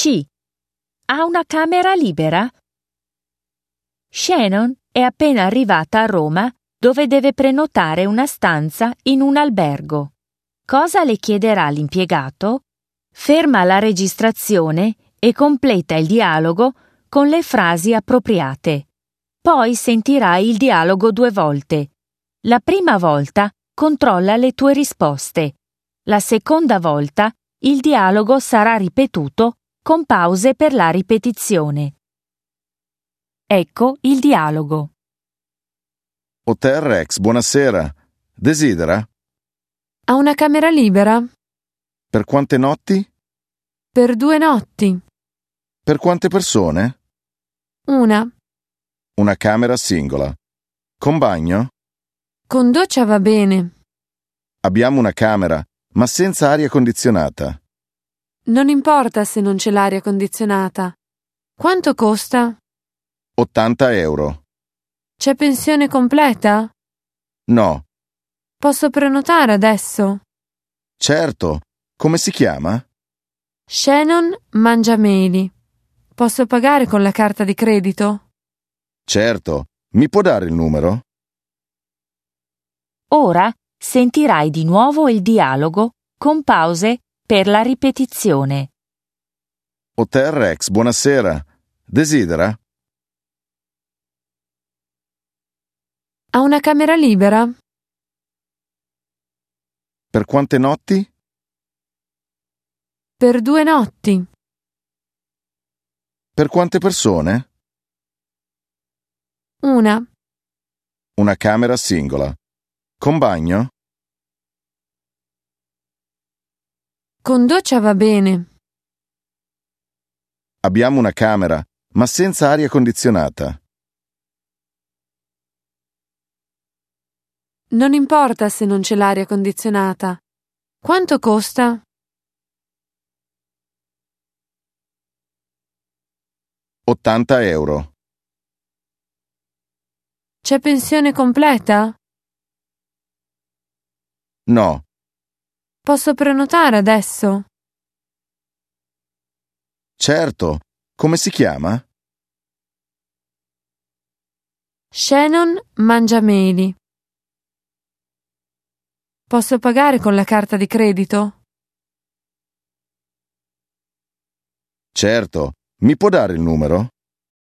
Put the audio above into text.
C. Ha una camera libera? Shannon è appena arrivata a Roma, dove deve prenotare una stanza in un albergo. Cosa le chiederà l'impiegato? Ferma la registrazione e completa il dialogo con le frasi appropriate. Poi sentirai il dialogo 2 volte. La prima volta controlla le tue risposte. La seconda volta il dialogo sarà ripetuto con pause per la ripetizione. Ecco il dialogo. Hotel Rex, buonasera. Desidera? Ha una camera libera? Per quante notti? Per 2 notti. Per quante persone? Una. Una camera singola. Con bagno? Con doccia va bene. Abbiamo una camera, ma senza aria condizionata. Non importa se non c'è l'aria condizionata. Quanto costa? 80 euro. C'è pensione completa? No. Posso prenotare adesso? Certo. Come si chiama? Shannon Mangiameli. Posso pagare con la carta di credito? Certo. Mi può dare il numero? Ora sentirai di nuovo il dialogo con pause per la ripetizione. Hotel Rex, buonasera. Desidera? Ha una camera libera? Per quante notti? Per 2 notti. Per quante persone? Una. Una camera singola. Con bagno? Con doccia va bene. Abbiamo una camera, ma senza aria condizionata. Non importa se non c'è l'aria condizionata. Quanto costa? 80 euro. C'è pensione completa? No. Posso prenotare adesso? Certo. Come si chiama? Shannon Mangiameli. Posso pagare con la carta di credito? Certo. Mi può dare il numero?